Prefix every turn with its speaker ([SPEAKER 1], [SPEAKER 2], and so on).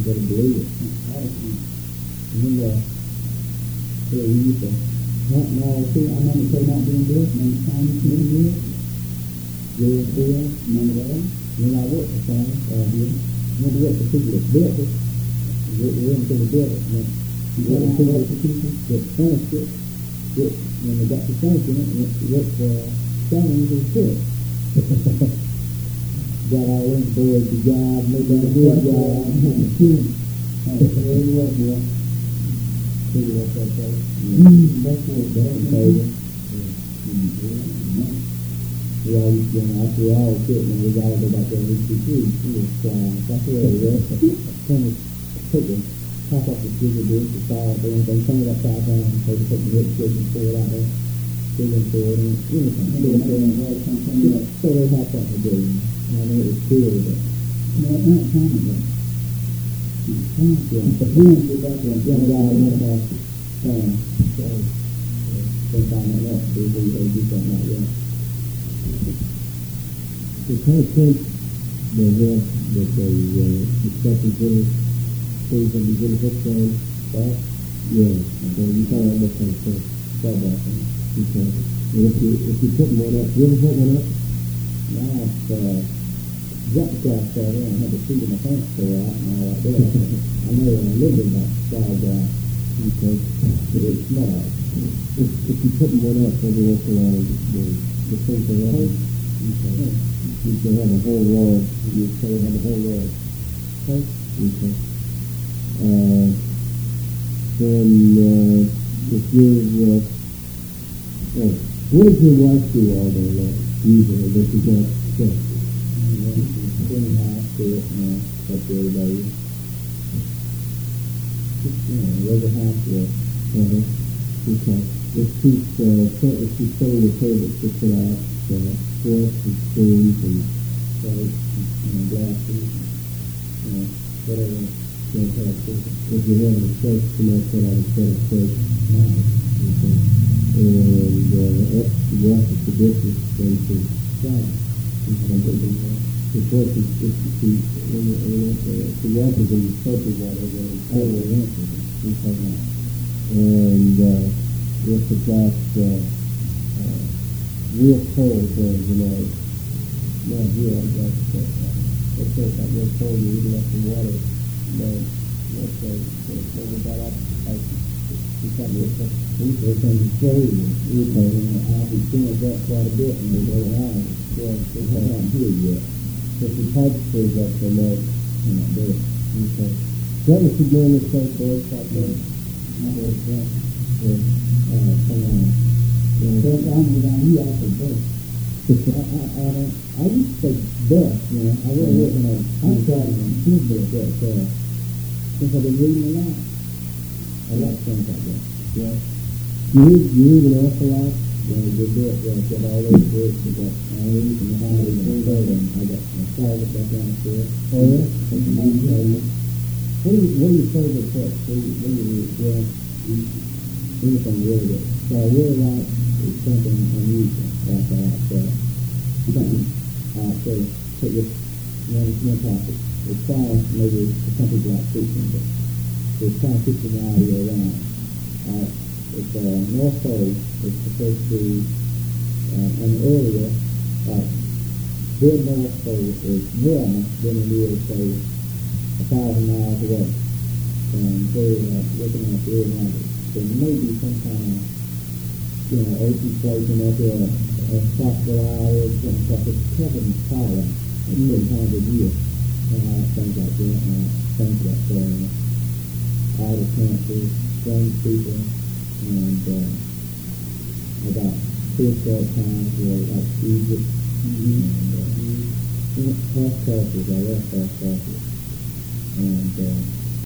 [SPEAKER 1] gotta believe it. Remember, we used to hunt and all too. I remember they not being built, and the time you can do it. You'll feel, remember that? When I worked for some, remember what the people that built it, we went to the building, and what the people that finished it, when they got to finishing it, what the stones was built. Got all in boys the job, made that a good job. Very well, boy. Figure what's that place? That's what that's amazing. We all used to go out, we all sit when we all go back there and eat the food. That's where we were. Come and take the top off the sugar dish, the salt, everything, turn it upside down, so we put the rich fish and pour it out there. Dig into it and anything. So they have something to do. I know it was cool, but not time ago. But we went to back there and get it out and went off. So they find out what to do, they do something like that.
[SPEAKER 2] The kind of think they have that they discussing little things on these little hooks on back? Yeah. So you kind of look like that. Okay. And if you put one up, you ever put one up?
[SPEAKER 1] Now it's got the grass there and I had to feed in my pants for out and all that there. I know a little bit about side grass.
[SPEAKER 2] Okay.
[SPEAKER 1] But it's small.
[SPEAKER 2] If you put one up every once in a while, the things are up. Okay. You can have a whole row. You can have a whole row.
[SPEAKER 1] Okay.
[SPEAKER 2] Okay. Then if you're what does your wife do all day long? Usually, does she got stuff?
[SPEAKER 1] Clean house, do it, up there every day. Just, regular housework.
[SPEAKER 2] Okay. If she's setting the table to put out forks and spoons and
[SPEAKER 1] plates and glasses, whatever.
[SPEAKER 2] If you're having a steak, you might put out a set of steaks. Okay. And after you wash the dishes, then to fry. Of course, if the wash is in the soapy water, then it's totally empty. And if it got real cold, not here, let's say it got real cold, you even left the water, then let's say, when we got up,
[SPEAKER 1] There's some flavor. I've experienced that quite a bit in the little house. It's not here yet.
[SPEAKER 2] If the pipe stays up for night,
[SPEAKER 1] Not there.
[SPEAKER 2] okay. What was you doing with St. Boyd's out there?
[SPEAKER 1] Not there, yeah.
[SPEAKER 2] Come on.
[SPEAKER 1] First time we down here, I said, bus. I used to say bus, I really wasn't I'm trying to improve that, since I've been reading a lot. I like things like that.
[SPEAKER 2] Yeah. You read an awful lot?
[SPEAKER 1] Yeah, they do it, I've got all those books, I've got Irish and Irish and I got my closet back downstairs.
[SPEAKER 2] Oh, yeah?
[SPEAKER 1] What are your favorite books? What do you read? Well, anything really good. So I really like is something unusual, like something, so put this one topic. It's fine, maybe some people like fiction, but it's kind of keeping the idea around. It's North Pole. It's supposed to be an area the North Pole is warmer than it is, say, 1,000 miles away. And they're looking at the area around it. There may be some kind of, ocean place in there, a tropical island, something like it's covered in pollen at certain times of year. Things like that. Things like outer countries, strange people, and about prehistoric times like Egypt, and past cultures, I love past cultures, and